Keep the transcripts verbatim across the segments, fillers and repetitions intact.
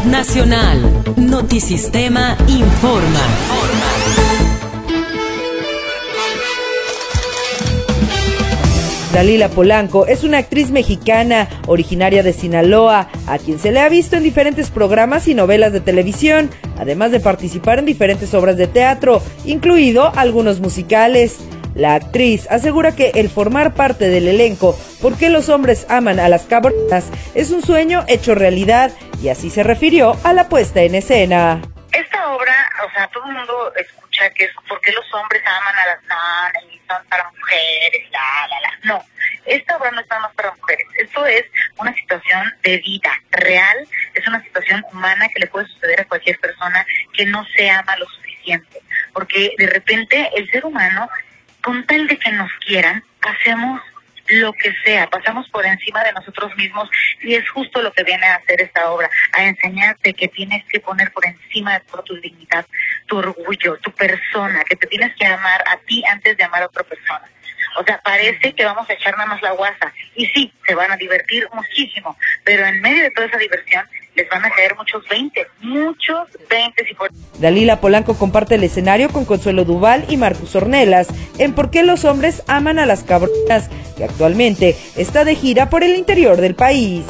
Nacional. Notisistema informa. Dalila Polanco es una actriz mexicana originaria de Sinaloa, a quien se le ha visto en diferentes programas y novelas de televisión, además de participar en diferentes obras de teatro, incluido algunos musicales. La actriz asegura que el formar parte del elenco ¿Por qué los hombres aman a las cabronas? Es un sueño hecho realidad, y así se refirió a la puesta en escena. Esta obra, o sea, todo el mundo escucha que es ¿por qué los hombres aman a las nanas y son para mujeres? La, la, la. No, esta obra no está más para mujeres. Esto es una situación de vida real, es una situación humana que le puede suceder a cualquier persona que no se ama lo suficiente. Porque de repente el ser humano, con tal de que nos quieran, hacemos lo que sea, pasamos por encima de nosotros mismos, y es justo lo que viene a hacer esta obra, a enseñarte que tienes que poner por encima de toda tu dignidad, tu orgullo, tu persona, que te tienes que amar a ti antes de amar a otra persona. O sea, parece que vamos a echar nada más la guasa, y sí, se van a divertir muchísimo, pero en medio de toda esa diversión les van a caer muchos veinte, muchos veinte. Si por... Dalila Polanco comparte el escenario con Consuelo Duval y Marcus Ornelas en ¿Por qué los hombres aman a las cabronas?, que actualmente está de gira por el interior del país.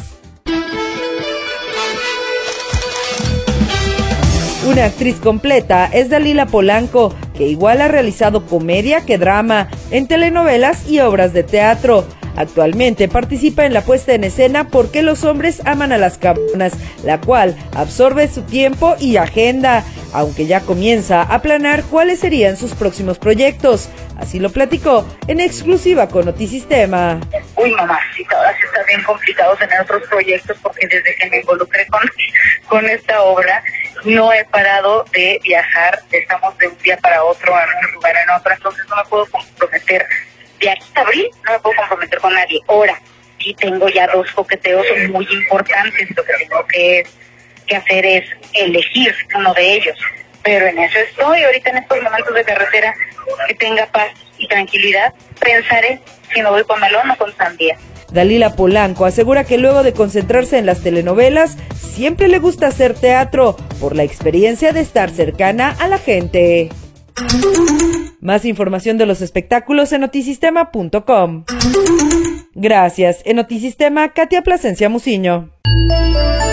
Una actriz completa es Dalila Polanco, que igual ha realizado comedia que drama en telenovelas y obras de teatro. Actualmente participa en la puesta en escena ¿Por qué los hombres aman a las cabronas?, la cual absorbe su tiempo y agenda, aunque ya comienza a planear cuáles serían sus próximos proyectos. Así lo platicó en exclusiva con Notisistema. Uy, mamacita, ahora sí está bien complicado tener otros proyectos, porque desde que me involucré con, con esta obra no he parado de viajar. Estamos de un día para otro, en un lugar en otro, entonces no me puedo comprometer. De aquí a abril no me puedo comprometer con nadie. Ahora, sí tengo ya dos coqueteos muy importantes, lo que tengo que, que hacer es elegir uno de ellos. Pero en eso estoy, ahorita en estos momentos de carretera, que tenga paz y tranquilidad, pensaré si me voy con melón o con sandía. Dalila Polanco asegura que luego de concentrarse en las telenovelas, siempre le gusta hacer teatro, por la experiencia de estar cercana a la gente. Más información de los espectáculos en notisistema punto com. Gracias. En Notisistema, Katia Plasencia Muciño.